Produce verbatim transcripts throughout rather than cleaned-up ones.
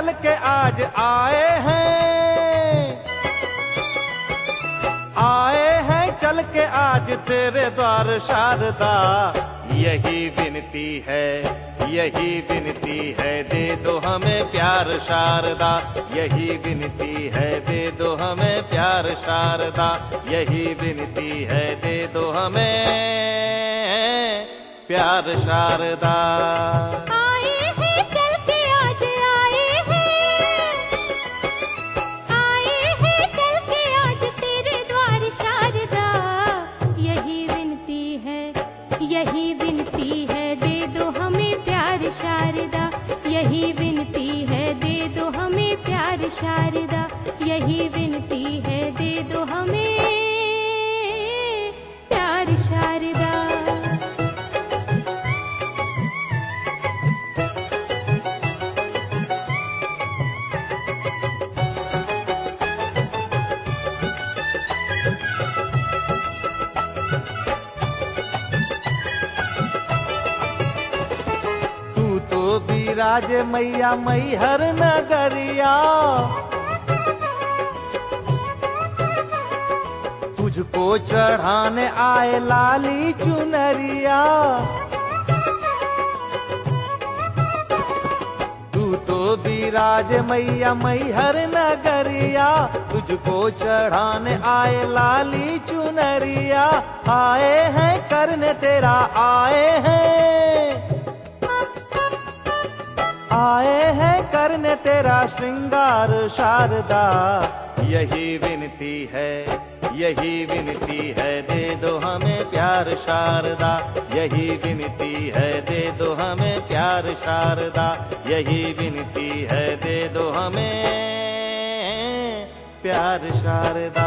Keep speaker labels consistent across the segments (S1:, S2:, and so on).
S1: चल के आज आए हैं, आए हैं चल के आज तेरे द्वार शारदा। यही विनती है, यही विनती है, दे दो हमें प्यार शारदा। यही विनती है, दे दो हमें प्यार शारदा। यही विनती है, दे दो हमें प्यार शारदा।
S2: आए हैं चल के आज आए हैं, आए हैं चल के आज तेरे द्वार शारदा। यही विनती है, यही विनती है, दे दो हमें प्यार शारदा। यही विनती है, दे दो हमें प्यार शारदा। यही विनती है, दे दो हमें प्यार शारदा।
S1: विराज मैया मैहर नगरिया, तुझको चढ़ाने आए लाली चुनरिया। तू तो विराज मैया मैहर नगरिया, तुझको चढ़ाने आए लाली चुनरिया। आए हैं करने तेरा आए हैं, आए हैं करने तेरा श्रृंगार शारदा। यही विनती है, यही विनती है, दे दो हमें प्यार शारदा। यही विनती है, दे दो हमें प्यार शारदा। यही विनती है, दे दो हमें प्यार शारदा।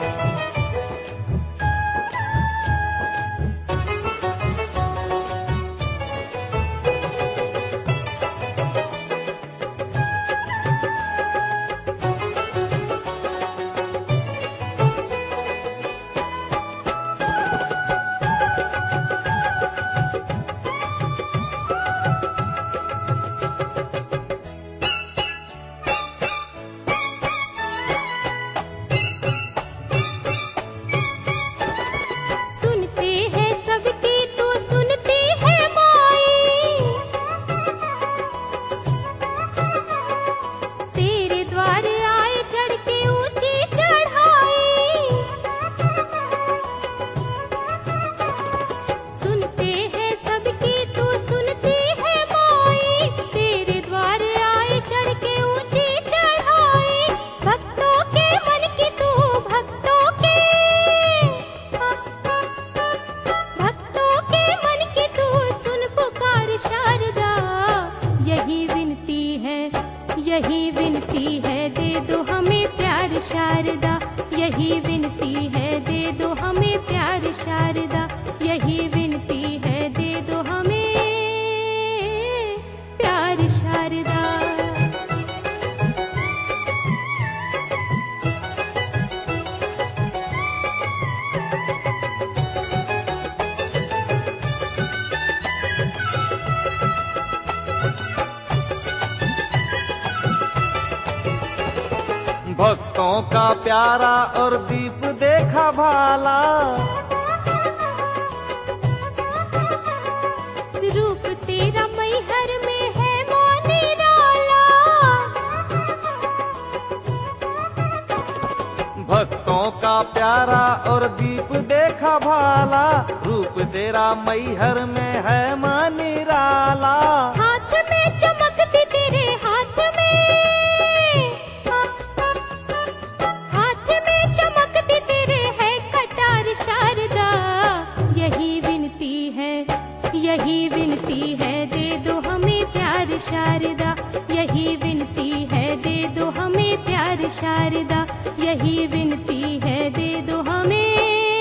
S2: यही विनती है, दे दो हमें प्यार शारदा। यही विनती है, दे दो हमें प्यार शारदा। यही विनती है, दे दो हमें प्यार शारदा।
S1: भक्तों का प्यारा और दीप देखा भाला,
S2: रूप तेरा मैहर में है मोनी डाला।
S1: भक्तों का प्यारा और दीप देखा भाला, रूप तेरा मैहर में है मानी राला।
S2: हाथ में चमकती तेरे हाथ में, हाथ में चमकती तेरे है कटार शारदा। यही विनती है, यही विनती है, दे दो हमें प्यार शारदा। यही विनती है, दे दो हमें प्यार शारदा। यही विनती है, दे दो हमें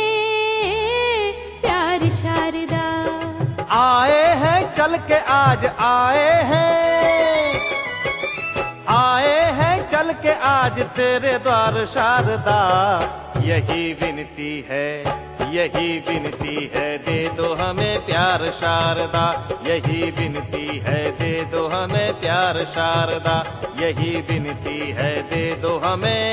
S2: प्यार शारदा।
S1: आए हैं चल के आज आए हैं, आए हैं चल के आज तेरे द्वार शारदा। यही विनती है, यही विनती है दे दो हमें प्यार शारदा, यही विनती है दे दो हमें प्यार शारदा, यही विनती है दे दो हमें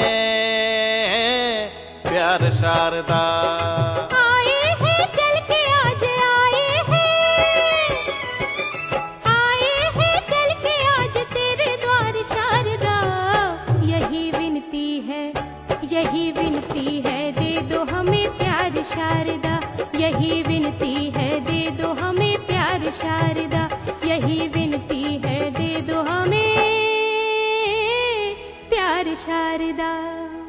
S1: प्यार शारदा।
S2: आए हैं चल के आज आए हैं, आए हैं चल के आज तेरे द्वार शारदा, यही विनती है, यही विनती है दे दो हमें प्यार शारदा, यही विनती है दे दो हमें प्यार शारदा, यही विनती है दे दो हमें प्यार शारदा।